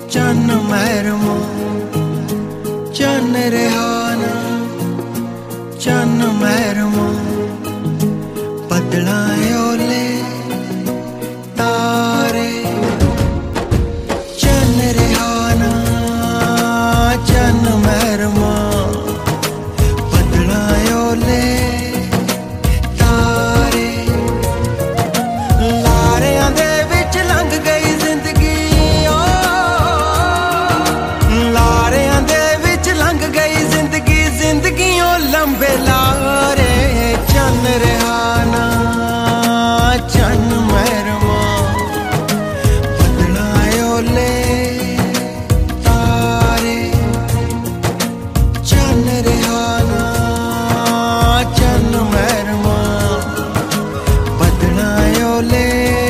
चन्न महरमा चन्न रिहाना चन्न महरमा बदला ओले तारे चन्न रिहाना चन्न महरमा बदला ओले तारे लारियां दे विच लंघ गई जिंदगी लारियां दे विच लंघ गई जिंदगी जिंदगियों लंबे लारे चन्न रिहाना चन्न महरमा बदला ओले तारे चन्न रिहाना चन्न महरमा बदला ओले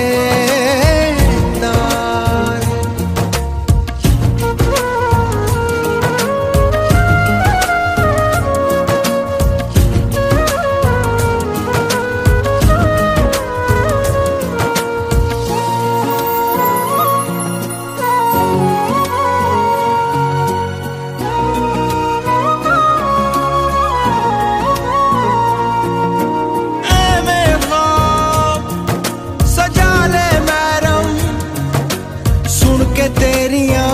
तेरियां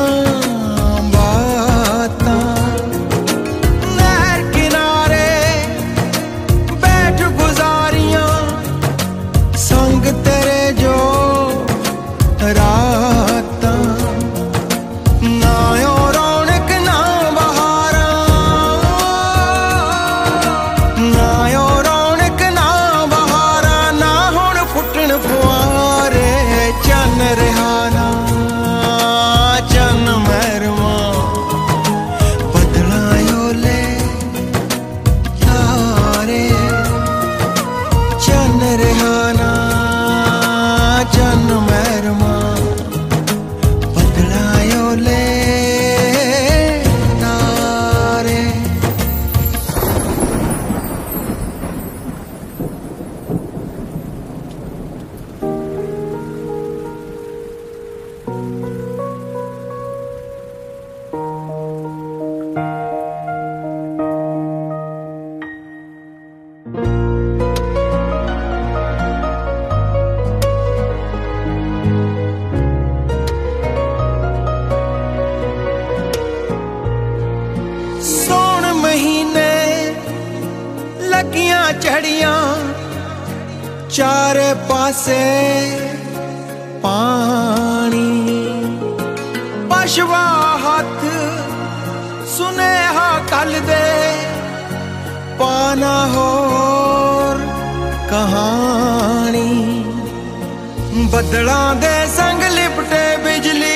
बातां नहर किनारे बैठ गुजारियां संग तेरे जो रातां ना ओ रौनक ना बहारां ना ओ रौनक ना बहारां ना हुण फुटण फुआरे चन्न रिहाना चन्न महरमा बदला ओले तारे चन्न रिहाना चन्न महरमा बदला ओले तारे सौण महीने लगियां झड़ियां चारे पासे पानी पशवा हथ सुनेहा कल दे पाना होर कहानी बदलां दे संग लिपटे बिजली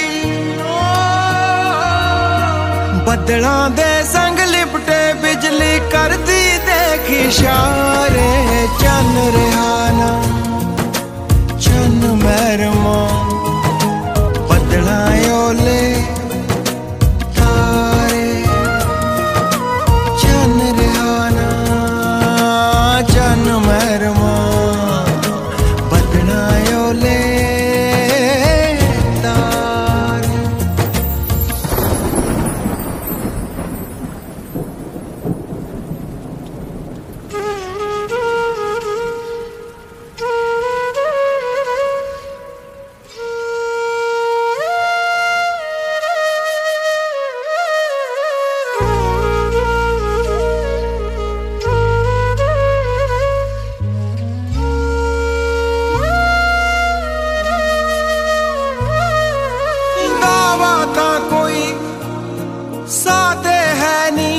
बदलां दे संग लिपटे बिजली करदी देख इशारे चन्न रिहाना चन्न महरमा बदला ओले तारे चन्न रिहाना चन्न महरमा बदला ओले सादे है नी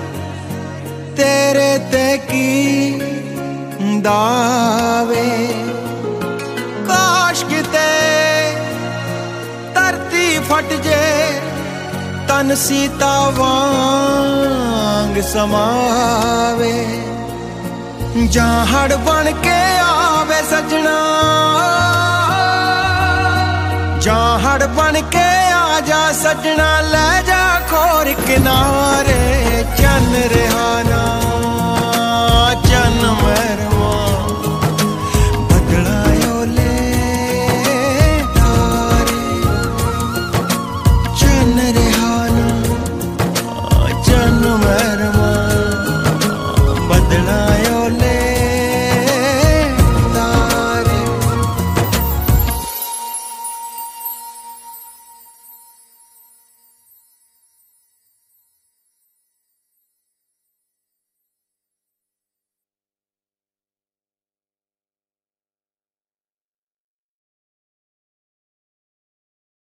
तेरे ते की दावे काश किते धरती फट जे तन सीता वांग समावे जाहड़ बन के आवे सजना जाहड़ बन के आजा सजना ले जा खोर किनारे चन्न रिहाना